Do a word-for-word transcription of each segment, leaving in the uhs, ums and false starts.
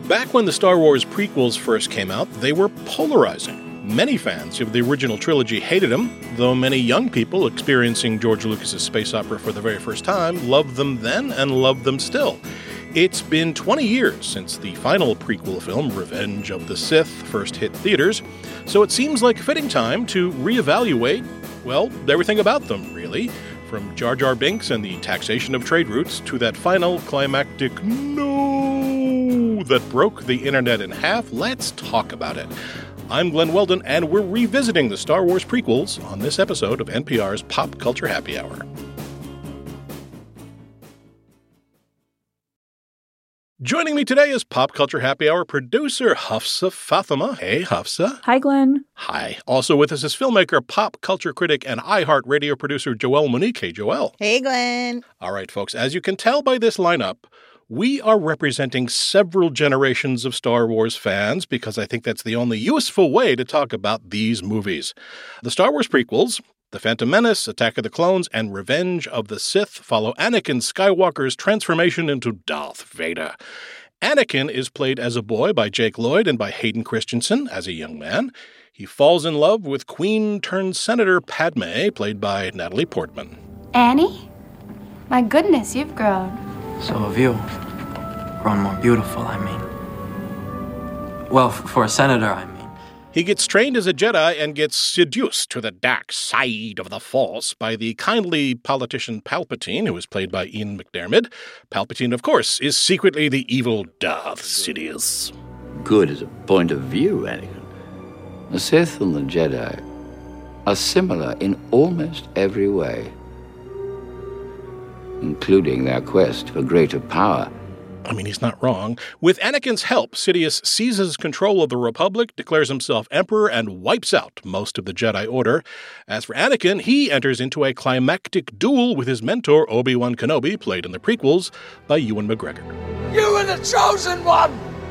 Back when the Star Wars prequels first came out, they were polarizing. Many fans of the original trilogy hated them, though many young people experiencing George Lucas's space opera for the very first time loved them then and love them still. It's been twenty years since the final prequel film, Revenge of the Sith, first hit theaters, so it seems like a fitting time to reevaluate, well, everything about them, really. From Jar Jar Binks and the taxation of trade routes to that final climactic no that broke the internet in half, let's talk about it. I'm Glenn Weldon, and we're revisiting the Star Wars prequels on this episode of N P R's Pop Culture Happy Hour. Joining me today is Pop Culture Happy Hour producer Hafsa Fatima. Hey, Hafsa. Hi, Glenn. Hi. Also with us is filmmaker, pop culture critic, and iHeartRadio producer Joelle Monique. Hey, Joelle. Hey, Glenn. All right, folks. As you can tell by this lineup, we are representing several generations of Star Wars fans because I think that's the only useful way to talk about these movies. The Star Wars prequels, The Phantom Menace, Attack of the Clones, and Revenge of the Sith follow Anakin Skywalker's transformation into Darth Vader. Anakin is played as a boy by Jake Lloyd and by Hayden Christensen as a young man. He falls in love with Queen-turned-Senator Padme, played by Natalie Portman. Annie? My goodness, you've grown. So have you. Grown more beautiful, I mean. Well, f- for a senator, I mean. He gets trained as a Jedi and gets seduced to the dark side of the Force by the kindly politician Palpatine, who is played by Ian McDiarmid. Palpatine, of course, is secretly the evil Darth Sidious. Good is a point of view, Anakin. The Sith and the Jedi are similar in almost every way, including their quest for greater power. I mean, he's not wrong. With Anakin's help, Sidious seizes control of the Republic, declares himself emperor, and wipes out most of the Jedi Order. As for Anakin, he enters into a climactic duel with his mentor, Obi-Wan Kenobi, played in the prequels by Ewan McGregor. You were the chosen one!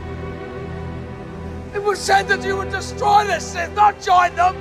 It was said that you would destroy the Sith, not join them!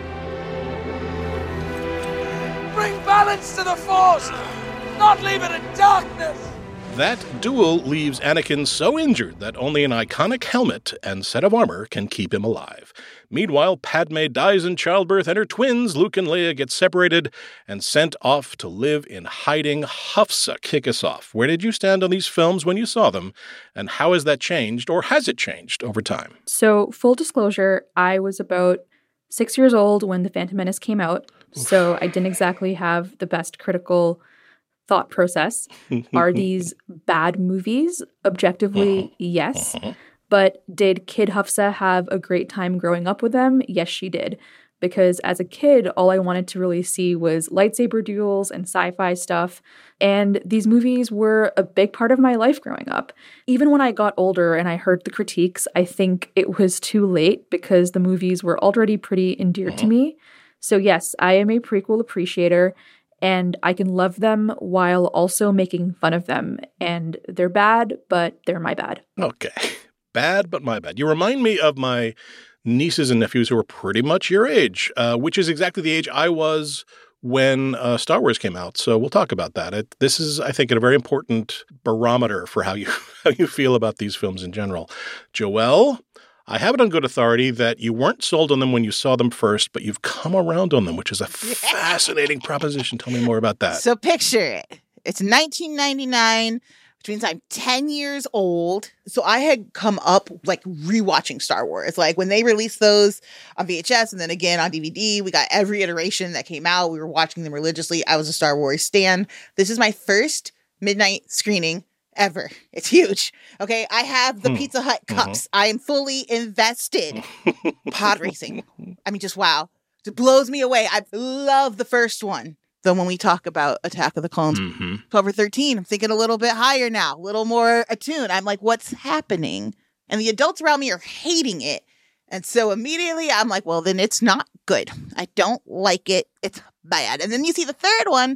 Bring balance to the Force, not leave it in darkness! That duel leaves Anakin so injured that only an iconic helmet and set of armor can keep him alive. Meanwhile, Padme dies in childbirth and her twins, Luke and Leia, get separated and sent off to live in hiding. Hafsa, kick us off. Where did you stand on these films when you saw them, and how has that changed, or has it changed over time? So, full disclosure, I was about six years old when The Phantom Menace came out, so I didn't exactly have the best critical thought process. Are these bad movies? Objectively, uh-huh. yes. Uh-huh. But did Kid Hafsa have a great time growing up with them? Yes, she did. Because as a kid, all I wanted to really see was lightsaber duels and sci-fi stuff. And these movies were a big part of my life growing up. Even when I got older and I heard the critiques, I think it was too late because the movies were already pretty endeared uh-huh. to me. So yes, I am a prequel appreciator. And I can love them while also making fun of them. And they're bad, but they're my bad. Okay. Bad, but my bad. You remind me of my nieces and nephews who are pretty much your age, uh, which is exactly the age I was when uh, Star Wars came out. So we'll talk about that. It, this is, I think, a very important barometer for how you how you feel about these films in general. Joelle, I have it on good authority that you weren't sold on them when you saw them first, but you've come around on them, which is a fascinating proposition. Tell me more about that. So picture it. It's nineteen ninety-nine, which means I'm ten years old. So I had come up like rewatching Star Wars. Like when they released those on V H S and then again on D V D, we got every iteration that came out. We were watching them religiously. I was a Star Wars stan. This is my first midnight screening ever. It's huge. Okay. I have the mm. Pizza Hut cups. Mm-hmm. I am fully invested. Pod racing. I mean, just wow. It blows me away. I love the first one. Though when we talk about Attack of the Clones, mm-hmm. twelve or thirteen, I'm thinking a little bit higher now, a little more attuned. I'm like, what's happening? And the adults around me are hating it. And so immediately I'm like, well, then it's not good. I don't like it. It's bad. And then you see the third one.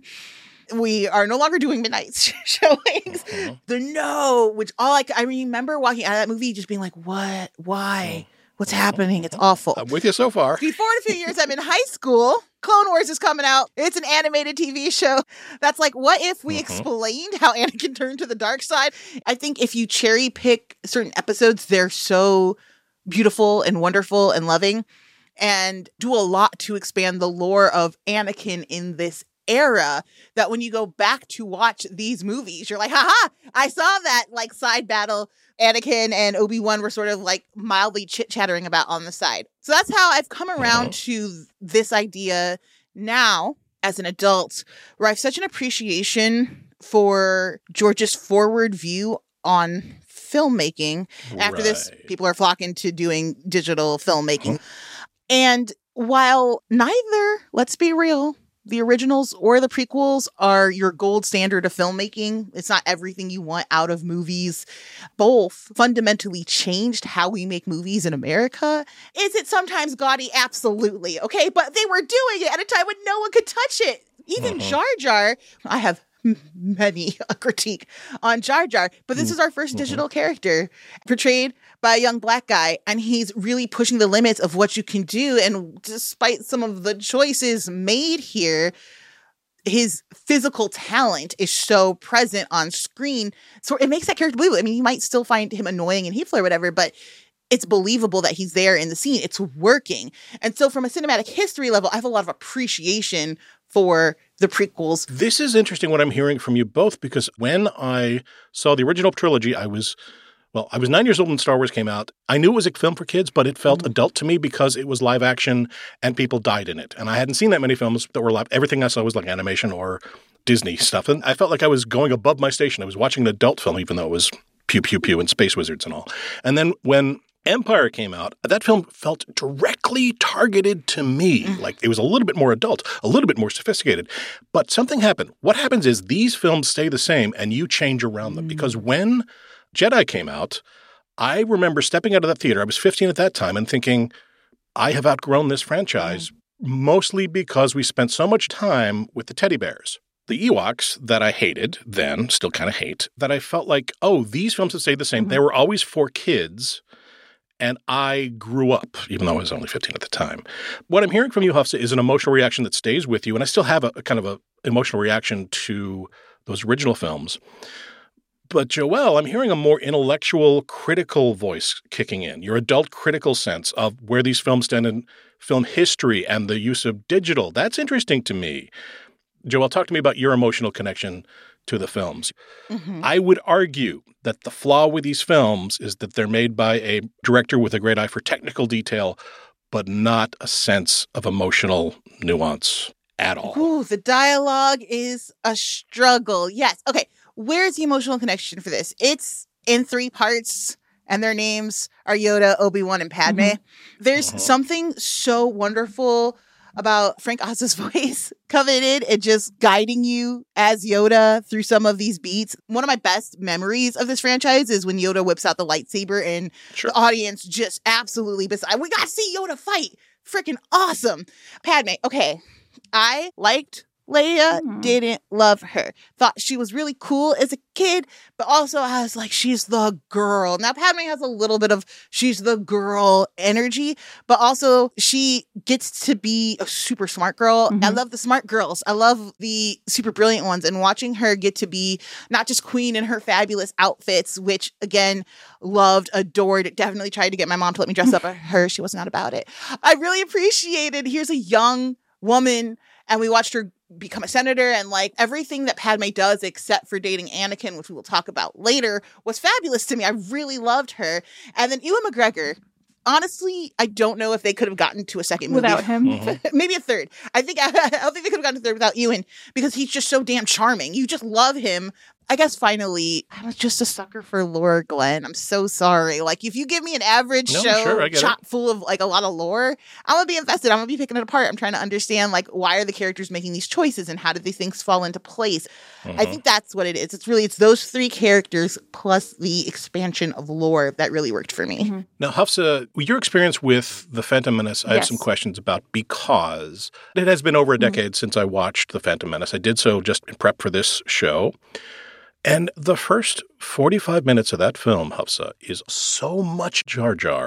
We are no longer doing midnight showings. Uh-huh. The no, which all I, I remember walking out of that movie just being like, what? Why? what's happening. It's awful. I'm with you so far. Before in a few years, I'm in high school. Clone Wars is coming out. It's an animated T V show. That's like, what if we mm-hmm. explained how Anakin turned to the dark side? I think if you cherry pick certain episodes, they're so beautiful and wonderful and loving and do a lot to expand the lore of Anakin in this era that when you go back to watch these movies, you're like, haha, I saw that like side battle Anakin and Obi-Wan were sort of like mildly chit-chattering about on the side. So that's how I've come around mm-hmm. to this idea now as an adult, where I have such an appreciation for George's forward view on filmmaking. Right. After this, people are flocking to doing digital filmmaking. And while neither, let's be real, the originals or the prequels are your gold standard of filmmaking, it's not everything you want out of movies. Both fundamentally changed how we make movies in America. Is it sometimes gaudy? Absolutely. Okay, but they were doing it at a time when no one could touch it. Even uh-huh. Jar Jar, I have many a critique on Jar Jar, but this is our first digital mm-hmm. character portrayed by a young black guy, and he's really pushing the limits of what you can do. And despite some of the choices made here, his physical talent is so present on screen. So it makes that character believable. I mean, you might still find him annoying and hateful or whatever, but it's believable that he's there in the scene. It's working. And so from a cinematic history level, I have a lot of appreciation for the prequels. This is interesting what I'm hearing from you both, because when I saw the original trilogy, I was, well, I was nine years old when Star Wars came out. I knew it was a film for kids, but it felt mm-hmm. adult to me because it was live action and people died in it. And I hadn't seen that many films that were live. Everything I saw was like animation or Disney stuff. And I felt like I was going above my station. I was watching an adult film, even though it was pew, pew, pew and space wizards and all. And then when Empire came out, that film felt directly targeted to me. Mm. Like it was a little bit more adult, a little bit more sophisticated. But something happened. What happens is these films stay the same and you change around them. Mm. Because when Jedi came out, I remember stepping out of that theater. I was fifteen at that time and thinking, I have outgrown this franchise, mm. mostly because we spent so much time with the teddy bears. The Ewoks that I hated then, still kind of hate, that I felt like, oh, these films have stayed the same. Mm-hmm. They were always for kids. And I grew up, even though I was only fifteen at the time. What I'm hearing from you, Hafsa, is an emotional reaction that stays with you. And I still have a, a kind of an emotional reaction to those original films. But Joelle, I'm hearing a more intellectual, critical voice kicking in. Your adult critical sense of where these films stand in film history and the use of digital. That's interesting to me. Joelle, talk to me about your emotional connection to the films. Mm-hmm. I would argue that the flaw with these films is that they're made by a director with a great eye for technical detail, but not a sense of emotional nuance at all. Ooh, the dialogue is a struggle. Yes. Okay. Where's the emotional connection for this? It's in three parts, and their names are Yoda, Obi-Wan, and Padme. Mm-hmm. There's uh-huh. something so wonderful about Frank Oza's voice coveted and just guiding you as Yoda through some of these beats. One of my best memories of this franchise is when Yoda whips out the lightsaber and sure. the audience just absolutely beside. We got to see Yoda fight. Freaking awesome. Padme. Okay. I liked Leia, mm-hmm. didn't love her. Thought she was really cool as a kid, but also I was like, she's the girl. Now, Padme has a little bit of she's the girl energy, but also she gets to be a super smart girl. Mm-hmm. I love the smart girls. I love the super brilliant ones. And watching her get to be not just queen in her fabulous outfits, which, again, loved, adored, definitely tried to get my mom to let me dress up at her. She was not about it. I really appreciated, here's a young woman, and we watched her become a senator, and like everything that Padme does except for dating Anakin, which we will talk about later, was fabulous to me. I really loved her. And then Ewan McGregor, honestly, I don't know if they could have gotten to a second movie without him. Mm-hmm. Maybe a third. I think I, I don't think they could have gotten to a third without Ewan, because he's just so damn charming. You just love him. I guess finally, I was just a sucker for Laura Glenn. I'm so sorry. Like, if you give me an average no, show sure, chock full of like a lot of lore, I'm gonna be invested. I'm gonna be picking it apart. I'm trying to understand like why are the characters making these choices and how did these things fall into place. Mm-hmm. I think that's what it is. It's really it's those three characters plus the expansion of lore that really worked for me. Mm-hmm. Now, Hafsa, your experience with The Phantom Menace, I yes. have some questions about, because it has been over a decade mm-hmm. since I watched The Phantom Menace. I did so just in prep for this show. And the first forty-five minutes of that film, Hafsa, is so much Jar Jar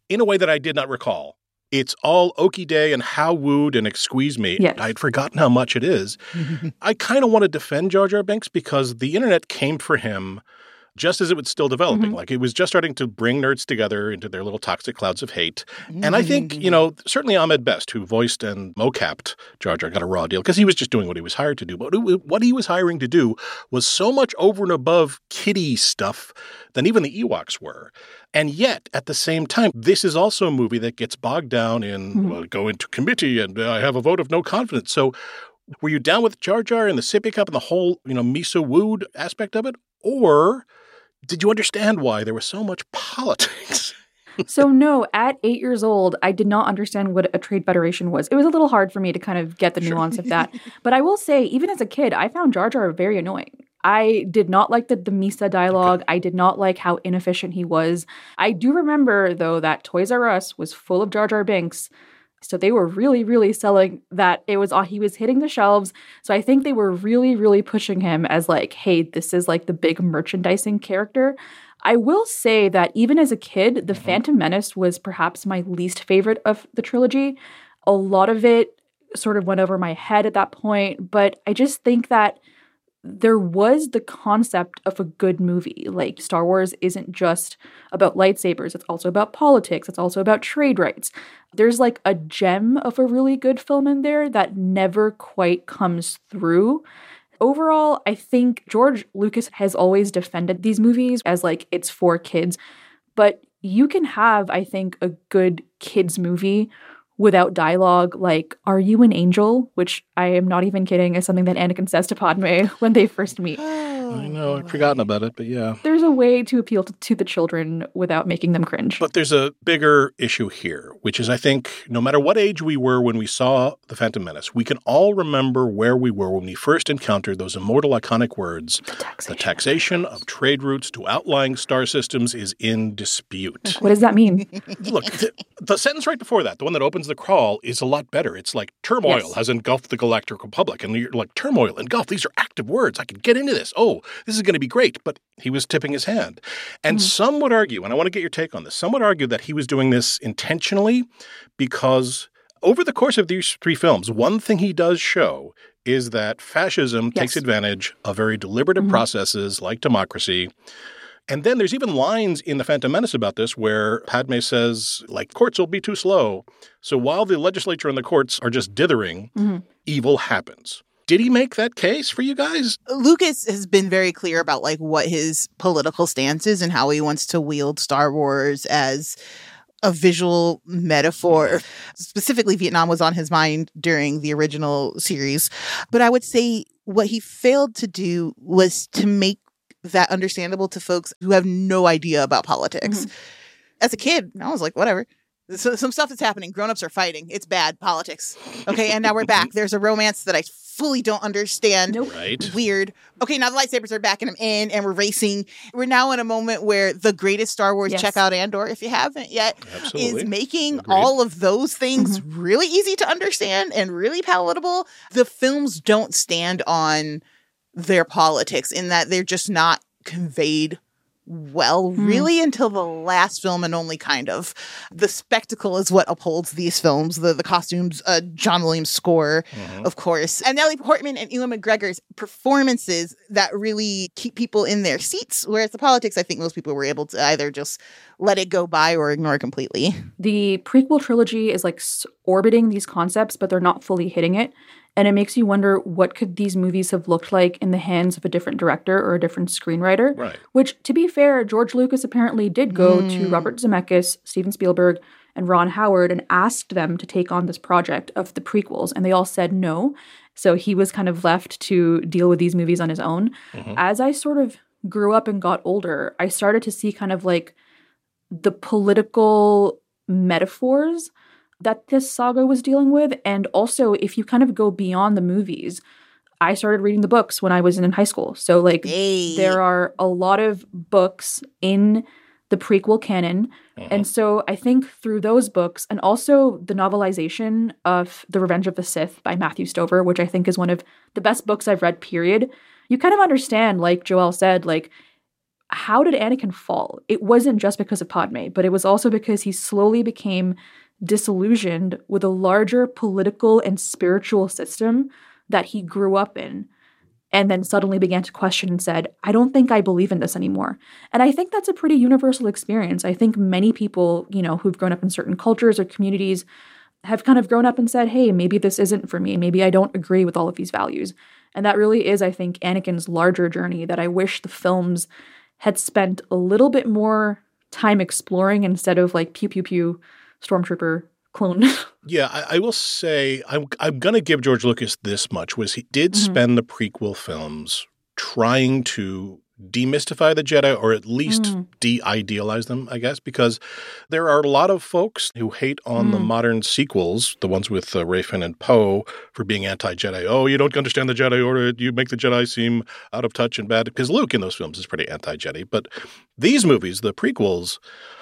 in a way that I did not recall. It's all okie day and how wooed and excuse me. Yes. I'd forgotten how much it is. I kind of want to defend Jar Jar Binks because the internet came for him just as it was still developing. Mm-hmm. Like it was just starting to bring nerds together into their little toxic clouds of hate. Mm-hmm. And I think, you know, certainly Ahmed Best, who voiced and mocapped Jar Jar, got a raw deal because he was just doing what he was hired to do. But what he was hiring to do was so much over and above kiddie stuff than even the Ewoks were. And yet, at the same time, this is also a movie that gets bogged down in, mm-hmm. well, go into committee and uh, I have a vote of no confidence. So were you down with Jar Jar and the sippy cup and the whole, you know, miso wooed aspect of it? Or did you understand why there was so much politics? So no, at eight years old, I did not understand what a trade federation was. It was a little hard for me to kind of get the Sure. nuance of that. But I will say, even as a kid, I found Jar Jar very annoying. I did not like the, the Misa dialogue. Okay. I did not like how inefficient he was. I do remember, though, that Toys R Us was full of Jar Jar Binks. So they were really, really selling that it was, uh, he was hitting the shelves. So I think they were really, really pushing him as like, hey, this is like the big merchandising character. I will say that even as a kid, The Phantom Menace was perhaps my least favorite of the trilogy. A lot of it sort of went over my head at that point, but I just think that there was the concept of a good movie. Like, Star Wars isn't just about lightsabers. It's also about politics. It's also about trade rights. There's like a gem of a really good film in there that never quite comes through. Overall, I think George Lucas has always defended these movies as like, it's for kids. But you can have, I think, a good kids movie without dialogue, like, "Are you an angel?" Which I am not even kidding is something that Anakin says to Padme when they first meet. I know, I'd forgotten about it, but yeah. There's a way to appeal to, to the children without making them cringe. But there's a bigger issue here, which is I think no matter what age we were when we saw The Phantom Menace, we can all remember where we were when we first encountered those immortal iconic words. The taxation. The taxation of trade routes to outlying star systems is in dispute. What does that mean? Look, the, the sentence right before that, the one that opens the crawl, is a lot better. It's like turmoil Yes. has engulfed the Galactic Republic. And you're like, turmoil, engulfed, these are active words. I can get into this. Oh, this is going to be great. But he was tipping his hand. And mm-hmm. some would argue, and I want to get your take on this, some would argue that he was doing this intentionally because over the course of these three films, one thing he does show is that fascism yes. takes advantage of very deliberative mm-hmm. processes like democracy. And then there's even lines in The Phantom Menace about this where Padme says, like, courts will be too slow. So while the legislature and the courts are just dithering, mm-hmm. evil happens. Did he make that case for you guys? Lucas has been very clear about like what his political stance is and how he wants to wield Star Wars as a visual metaphor. Specifically, Vietnam was on his mind during the original series. But I would say what he failed to do was to make that understandable to folks who have no idea about politics. Mm-hmm. As a kid, I was like, whatever. So, some stuff that's happening. Grown-ups are fighting. It's bad politics. Okay, and now we're back. There's a romance that I fully don't understand. Nope. Right. Weird. Okay, now the lightsabers are back and I'm in and we're racing. We're now in a moment where the greatest Star Wars, yes. check out Andor if you haven't yet, Absolutely. is making Agreed. all of those things mm-hmm. really easy to understand and really palatable. The films don't stand on their politics in that they're just not conveyed well, mm. really, until the last film, and only kind of. The spectacle is what upholds these films. The the costumes, uh, John Williams' score, mm-hmm. of course, and Natalie Portman and Ewan McGregor's performances that really keep people in their seats. Whereas the politics, I think most people were able to either just let it go by or ignore completely. The prequel trilogy is like orbiting these concepts, but they're not fully hitting it. And it makes you wonder, what could these movies have looked like in the hands of a different director or a different screenwriter? Right. Which, to be fair, George Lucas apparently did go mm. to Robert Zemeckis, Steven Spielberg, and Ron Howard and asked them to take on this project of the prequels. And they all said no. So he was kind of left to deal with these movies on his own. Mm-hmm. As I sort of grew up and got older, I started to see kind of like the political metaphors that this saga was dealing with. And also, if you kind of go beyond the movies, I started reading the books when I was in high school. So, like, hey. there are a lot of books in the prequel canon. Mm-hmm. And so I think through those books, and also the novelization of The Revenge of the Sith by Matthew Stover, which I think is one of the best books I've read, period, you kind of understand, like Joelle said, like, how did Anakin fall? It wasn't just because of Padme, but it was also because he slowly became disillusioned with a larger political and spiritual system that he grew up in, and then suddenly began to question and said, I don't think I believe in this anymore. And I think that's a pretty universal experience. I think many people, you know, who've grown up in certain cultures or communities have kind of grown up and said, hey, maybe this isn't for me. Maybe I don't agree with all of these values. And that really is, I think, Anakin's larger journey that I wish the films had spent a little bit more time exploring instead of like pew, pew, pew, stormtrooper clone. Yeah, I, I will say I'm I'm gonna give George Lucas this much: was he did Mm-hmm. spend the prequel films trying to demystify the Jedi, or at least Mm. de-idealize them, I guess, because there are a lot of folks who hate on the Mm. modern sequels, the ones with uh, Rey, Finn, and Poe, for being anti-Jedi. Oh, you don't understand the Jedi Order. You make the Jedi seem out of touch and bad. Because Luke in those films is pretty anti-Jedi. But these movies, the prequels,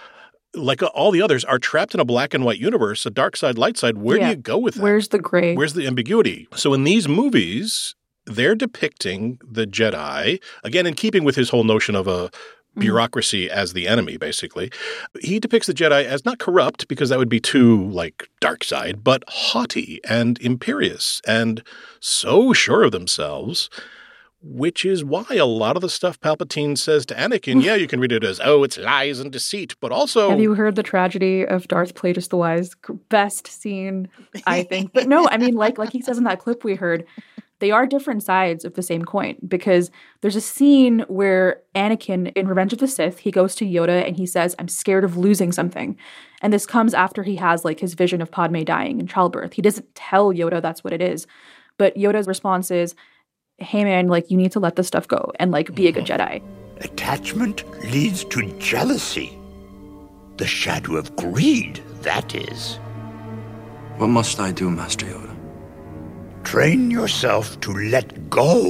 like all the others, are trapped in a black and white universe, a dark side, light side. Where Yeah. do you go with that? Where's the gray? Where's the ambiguity? So in these movies, they're depicting the Jedi, again, in keeping with his whole notion of a bureaucracy as the enemy, basically. He depicts the Jedi as not corrupt, because that would be too, like, dark side, but haughty and imperious and so sure of themselves, which is why a lot of the stuff Palpatine says to Anakin, yeah, you can read it as, oh, it's lies and deceit, but also... Have you heard the tragedy of Darth Plagueis the Wise? Best scene, I think. But no, I mean, like like he says in that clip we heard, they are different sides of the same coin, because there's a scene where Anakin, in Revenge of the Sith, he goes to Yoda and he says, I'm scared of losing something. And this comes after he has like his vision of Padme dying in childbirth. He doesn't tell Yoda that's what it is. But Yoda's response is, hey man, like you need to let this stuff go and like be a good Jedi. Attachment leads to jealousy. The shadow of greed, that is. What must I do, Master Yoda? Train yourself to let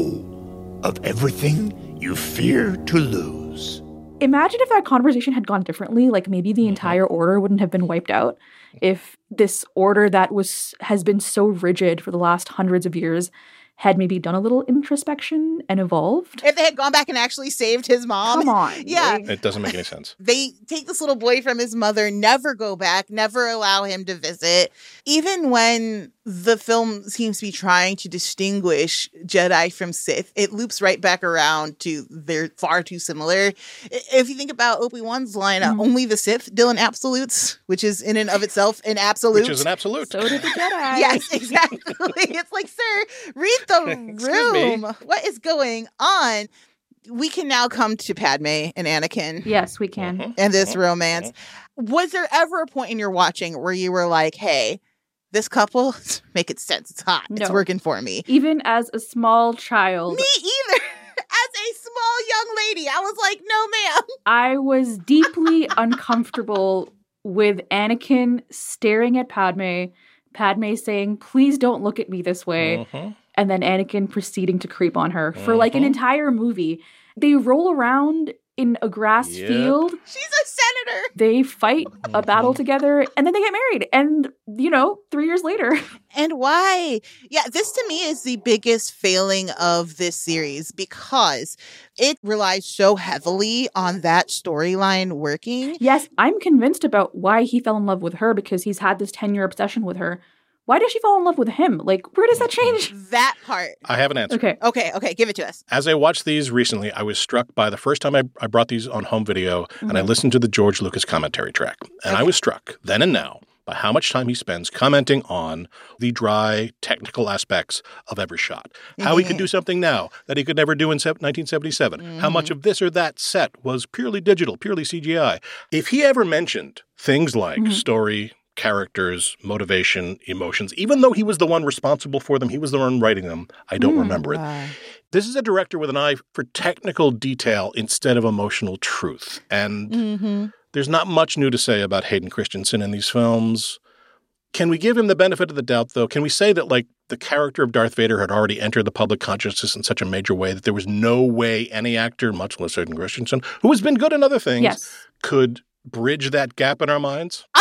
go of everything you fear to lose. Imagine if that conversation had gone differently, like maybe the entire order wouldn't have been wiped out. If this order that was has been so rigid for the last hundreds of years had maybe done a little introspection and evolved. If they had gone back and actually saved his mom. Come on. Yeah. like- It doesn't make any sense. They take this little boy from his mother, never go back, never allow him to visit. Even when the film seems to be trying to distinguish Jedi from Sith, it loops right back around to they're far too similar. I- If you think about Obi-Wan's line, uh, Mhm. only the Sith deal in absolutes, which is in and of itself an absolute. Which is an absolute. So did the Jedi. Yes, exactly. It's like, sir, read the Excuse me. room. What is going on? We can now come to Padme and Anakin Yes, we can. Mhm. and this Mhm. romance. Was there ever a point in your watching where you were like, hey, this couple, make it sense. It's hot. It's No. working for me. Even as a small child, Me either. As a small young lady, I was like, no, ma'am. I was deeply uncomfortable with Anakin staring at Padme, Padme saying, please don't look at me this way, Mhm. and then Anakin proceeding to creep on her for like an Mhm. entire movie. They roll around in a grass Yep. field, She's a senator. they fight a battle Mhm. together, and then they get married. And, you know, three years later. And why? Yeah, this to me is the biggest failing of this series because it relies so heavily on that storyline working. Yes, I'm convinced about why he fell in love with her, because he's had this ten-year obsession with her. Why does she fall in love with him? Like, where does that change? That part. I have an answer. Okay. Okay, okay, give it to us. As I watched these recently, I was struck by the first time I, I brought these on home video and I listened to the George Lucas commentary track. And I Okay. was struck, then and now, by how much time he spends commenting on the dry technical aspects of every shot. How he could do something now that he could never do in se- nineteen seventy-seven. How much of this or that set was purely digital, purely C G I. If he ever mentioned things like Mhm. story, characters, motivation, emotions, even though he was the one responsible for them, he was the one writing them, I don't Mm. remember it. This is a director with an eye for technical detail instead of emotional truth. And Mm-hmm. there's not much new to say about Hayden Christensen in these films. Can we give him the benefit of the doubt, though? Can we say that, like, the character of Darth Vader had already entered the public consciousness in such a major way that there was no way any actor, much less Hayden Christensen, who has been good in other things, Yes. could bridge that gap in our minds? I'm going to defend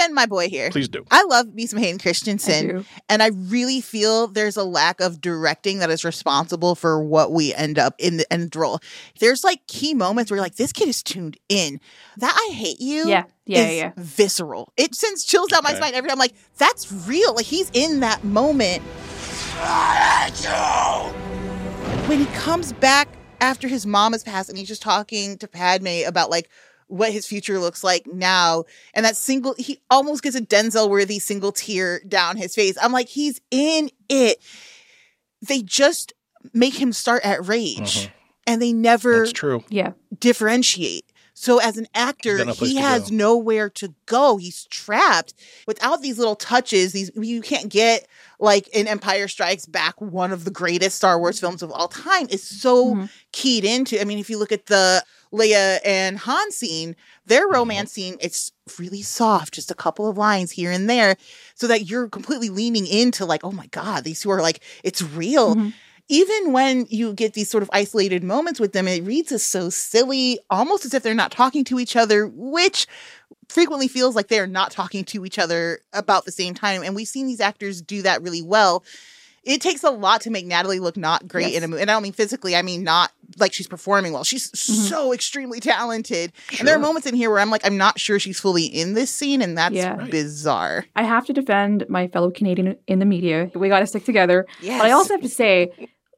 defend my boy here. Please do. I love me some Hayden Christensen. I do. And I really feel there's a lack of directing that is responsible for what we end up in the end role. There's like key moments where you're like, this kid is tuned in. That I hate you Yeah. Yeah, is yeah. visceral. It sends chills down my Okay. spine every time. I'm like, that's real. Like he's in that moment. When he comes back after his mom has passed and he's just talking to Padme about like what his future looks like now. And that single, he almost gets a Denzel worthy single tear down his face. I'm like, he's in it. They just make him start at rage Mhm. and they never That's true. Yeah. differentiate. So as an actor, He's got no place he to has go. nowhere to go. He's trapped without these little touches. These you can't get like in Empire Strikes Back, one of the greatest Star Wars films of all time, is so Mhm. keyed into. I mean, if you look at the Leia and Han scene, their romance scene, it's really soft, just a couple of lines here and there, so that you're completely leaning into like, oh my God, these two are like, it's real. Mhm. Even when you get these sort of isolated moments with them, it reads as so silly, almost as if they're not talking to each other, which frequently feels like they're not talking to each other about the same time. And we've seen these actors do that really well. It takes a lot to make Natalie look not great Yes. in a movie. And I don't mean physically, I mean not like she's performing well. She's so extremely talented. And there are Sure. moments in here where I'm like, I'm not sure she's fully in this scene. And that's Yeah. Right. bizarre. I have to defend my fellow Canadian in the media. We got to stick together. Yes. But I also have to say,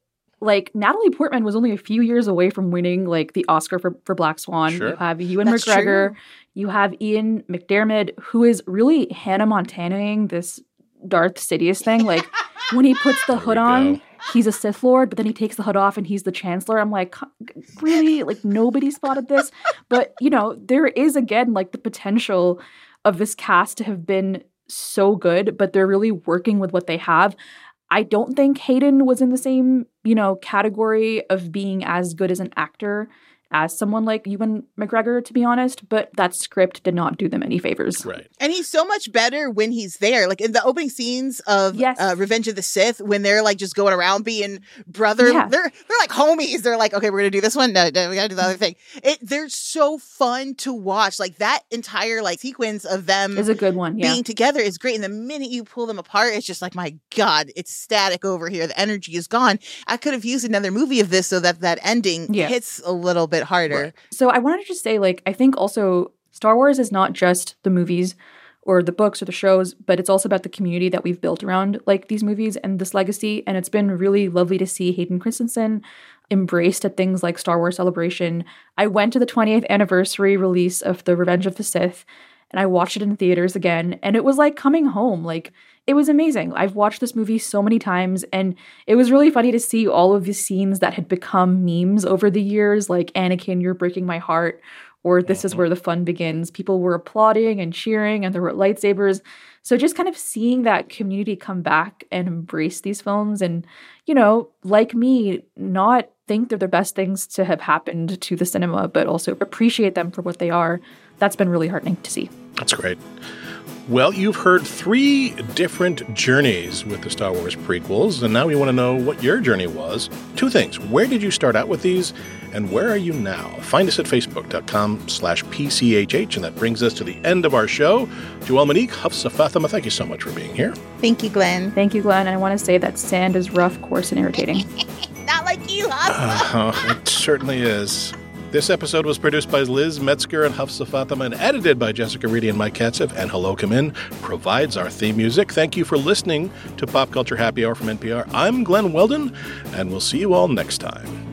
like, Natalie Portman was only a few years away from winning, like, the Oscar for, for Black Swan. Sure. You have Ewan That's McGregor. true. You have Ian McDiarmid, who is really Hannah Montanaing this Darth Sidious thing. Like, when he puts the There hood we on, go. he's a Sith Lord, but then he takes the hood off and he's the Chancellor. I'm like, really? Like, nobody spotted this? But, you know, there is, again, like, the potential of this cast to have been so good, but they're really working with what they have. I don't think Hayden was in the same, you know, category of being as good as an actor as someone like Ewan McGregor, to be honest, but that script did not do them any favors. Right. And he's so much better when he's there. Like in the opening scenes of Yes. uh, Revenge of the Sith, when they're like just going around being brother, Yeah. they're they're like homies. They're like, okay, we're gonna do this one. No, no, we gotta do the other thing. It they're so fun to watch. Like that entire like sequence of them Is a good one, yeah. being together is great. And the minute you pull them apart, it's just like, my God, it's static over here. The energy is gone. I could have used another movie of this so that that ending Yeah. hits a little bit harder. Right. So I wanted to just say, like, I think also Star Wars is not just the movies or the books or the shows, but it's also about the community that we've built around, like, these movies and this legacy. And it's been really lovely to see Hayden Christensen embraced at things like Star Wars Celebration. I went to the twentieth anniversary release of The Revenge of the Sith, and I watched it in theaters again, and it was like coming home. Like, it was amazing. I've watched this movie so many times, and it was really funny to see all of the scenes that had become memes over the years, like Anakin, you're breaking my heart, or this is where the fun begins. People were applauding and cheering, and there were lightsabers. So just kind of seeing that community come back and embrace these films and, you know, like me, not think they're the best things to have happened to the cinema, but also appreciate them for what they are. That's been really heartening to see. That's great. Well, you've heard three different journeys with the Star Wars prequels, and now we want to know what your journey was. Two things. Where did you start out with these, and where are you now? Find us at facebook.com slash PCHH, and that brings us to the end of our show. Joelle Monique, Hafsa Fatima, thank you so much for being here. Thank you, Glenn. Thank you, Glenn. And I want to say that sand is rough, coarse, and irritating. Not like you, huh? Uh, it certainly is. This episode was produced by Liz Metzger and Hafsa Fatima and edited by Jessica Reedy and Mike Katzev. And Hello Come In provides our theme music. Thank you for listening to Pop Culture Happy Hour from N P R. I'm Glenn Weldon, and we'll see you all next time.